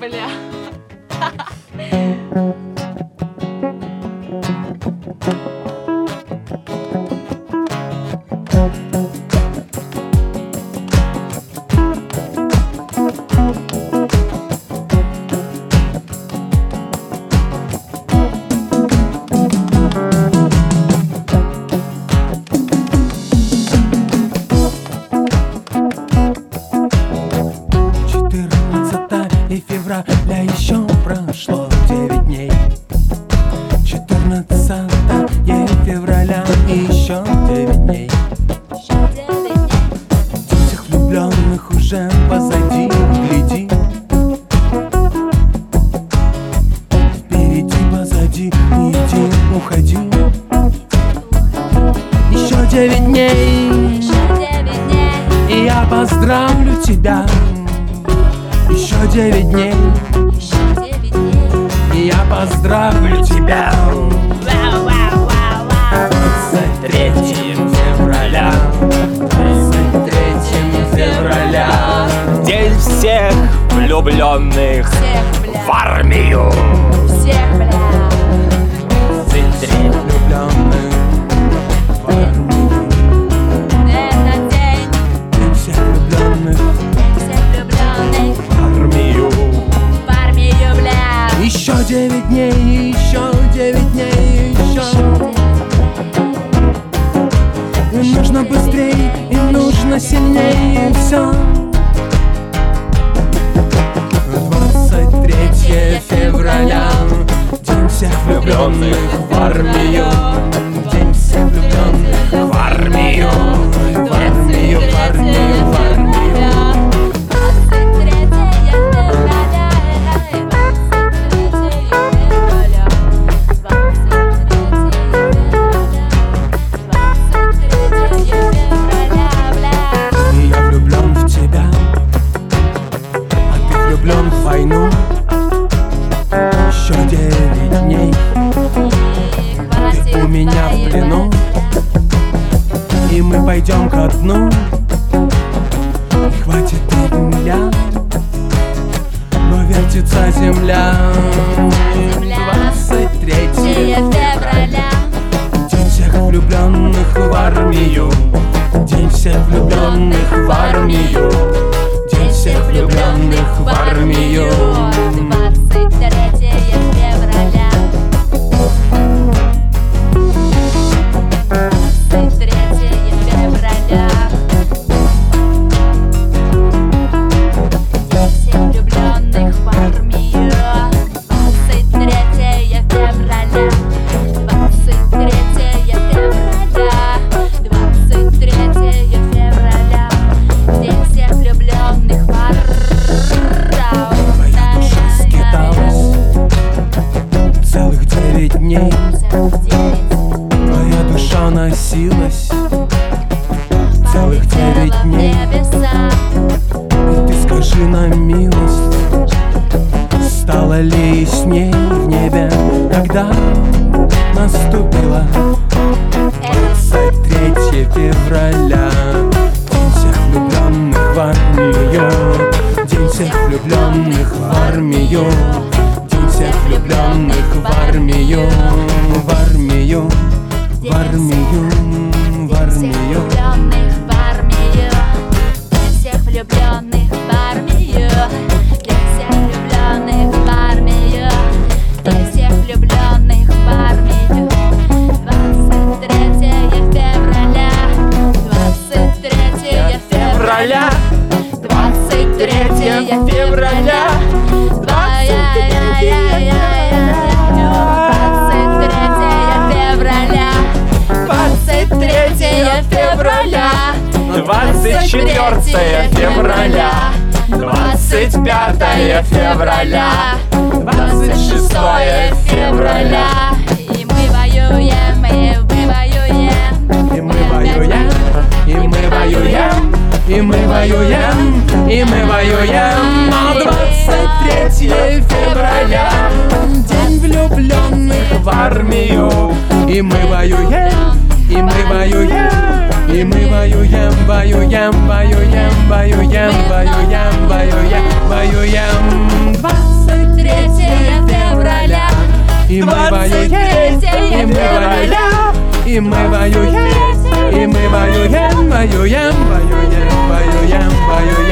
Бля. Февраля еще прошло 9 дней. 14 февраля еще 9 дней. День всех влюбленных уже позади, гляди. Впереди, позади, иди, уходи. Еще 9 дней, и я поздравлю тебя. Еще 9 дней, и я поздравлю тебя. 23 февраля, 23 февраля, день всех влюбленных в армию. 23 влюбленных в армию. Это день всех влюбленных в армию, бля. Еще 9 дней, еще 9 дней, еще. И нужно быстрее, и нужно сильнее, все. 23 февраля, день всех влюбленных в армию. День всех влюбленных в армию, в армию, в армию, в армию. Влюблен в войну. Еще 9 дней, ты у меня в плену, и мы пойдем ко дну. Хватит дня, но вертится земля. 23 февраля, день всех влюбленных в армию. День всех влюбленных в армию. День всех влюбленных в армию. 23 февраля. 23 февраля. День всех влюбленных в армию. 23 февраля. 23 февраля. 23 февраля. День всех влюбленных в Твоя душа скиталась целых 9 дней. Твоя душа носилась целых 9 дней. И ты скажи на милость, стало ли ясней в небе, когда наступило 23 февраля. День всех влюбленных в армию. День всех влюбленных в армию. День всех влюбленных в армию. В армию, в армию, в армию. День всех влюбленных в армию. День всех влюбленных в армию. День всех влюбленных в армию. 23 февраля. 23 февраля. 23 февраля. 24 февраля, 25 февраля, 26 февраля. И мы воюем, и мы воюем, и мы воюем, и мы воюем, и мы воюем, и мы воюем. На 23 февраля, день влюбленных в армию. И мы воюем, и мы воюем, и мы воюем, воюем, воюем, воюем, воюем, воюем, воюем. и мы воюем, и мы воюем, и мы воюем, воюем, воюем, воюем, воюем.